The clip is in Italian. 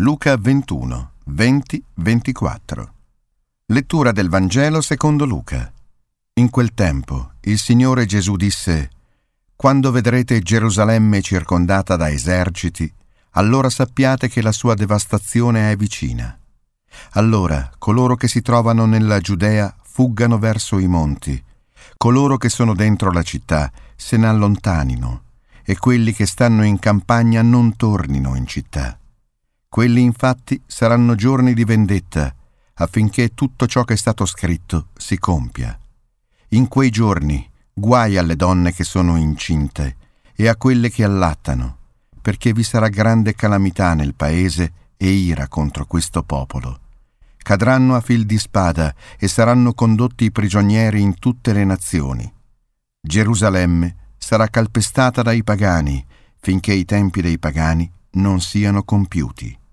Luca 21, 20-24. Lettura del Vangelo secondo Luca. In quel tempo il Signore Gesù disse: «Quando vedrete Gerusalemme circondata da eserciti, allora sappiate che la sua devastazione è vicina. Allora coloro che si trovano nella Giudea fuggano verso i monti, coloro che sono dentro la città se ne allontanino, e quelli che stanno in campagna non tornino in città. Quelli infatti saranno giorni di vendetta, affinché tutto ciò che è stato scritto si compia. In quei giorni guai alle donne che sono incinte e a quelle che allattano, perché vi sarà grande calamità nel paese e ira contro questo popolo. Cadranno a fil di spada e saranno condotti prigionieri in tutte le nazioni. Gerusalemme sarà calpestata dai pagani, finché i tempi dei pagani non siano compiuti».